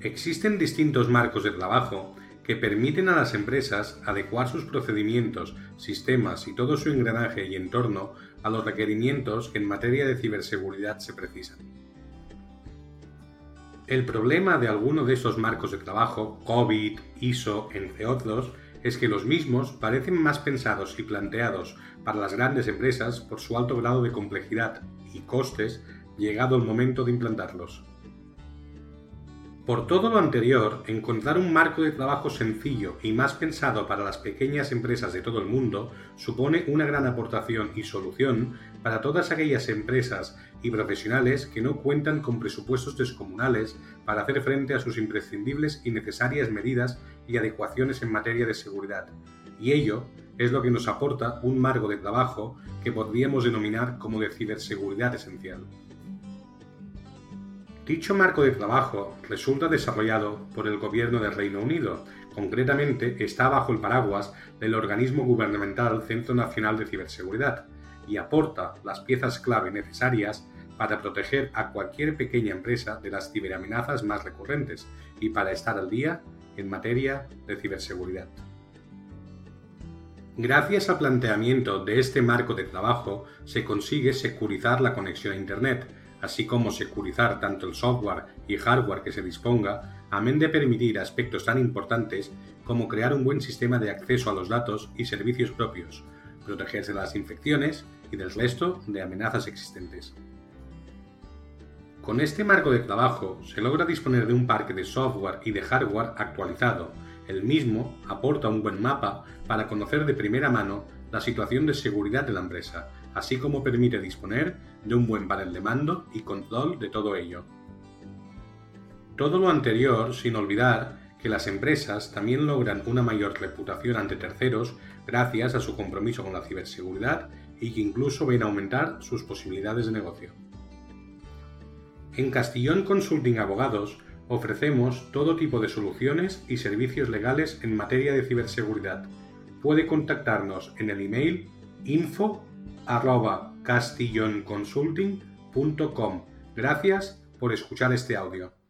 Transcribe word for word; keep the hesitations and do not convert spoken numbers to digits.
Existen distintos marcos de trabajo que permiten a las empresas adecuar sus procedimientos, sistemas y todo su engranaje y entorno a los requerimientos que en materia de ciberseguridad se precisan. El problema de alguno de estos marcos de trabajo, COVID, I S O, entre otros, es que los mismos parecen más pensados y planteados para las grandes empresas por su alto grado de complejidad y costes llegado el momento de implantarlos. Por todo lo anterior, encontrar un marco de trabajo sencillo y más pensado para las pequeñas empresas de todo el mundo supone una gran aportación y solución para todas aquellas empresas y profesionales que no cuentan con presupuestos descomunales para hacer frente a sus imprescindibles y necesarias medidas y adecuaciones en materia de seguridad. Y ello es lo que nos aporta un marco de trabajo que podríamos denominar como de ciberseguridad esencial. Dicho marco de trabajo resulta desarrollado por el Gobierno del Reino Unido, concretamente está bajo el paraguas del organismo gubernamental Centro Nacional de Ciberseguridad y aporta las piezas clave necesarias para proteger a cualquier pequeña empresa de las ciberamenazas más recurrentes y para estar al día en materia de ciberseguridad. Gracias al planteamiento de este marco de trabajo se consigue securizar la conexión a Internet, así como securizar tanto el software y hardware que se disponga, amén de permitir aspectos tan importantes como crear un buen sistema de acceso a los datos y servicios propios, protegerse de las infecciones y del resto de amenazas existentes. Con este marco de trabajo se logra disponer de un parque de software y de hardware actualizado. El mismo aporta un buen mapa para conocer de primera mano la situación de seguridad de la empresa, así como permite disponer de un buen panel de mando y control de todo ello. Todo lo anterior sin olvidar que las empresas también logran una mayor reputación ante terceros gracias a su compromiso con la ciberseguridad y que incluso ven aumentar sus posibilidades de negocio. En Castellón Consulting Abogados ofrecemos todo tipo de soluciones y servicios legales en materia de ciberseguridad. Puede contactarnos en el email info arroba castillonconsulting punto com. Gracias por escuchar este audio.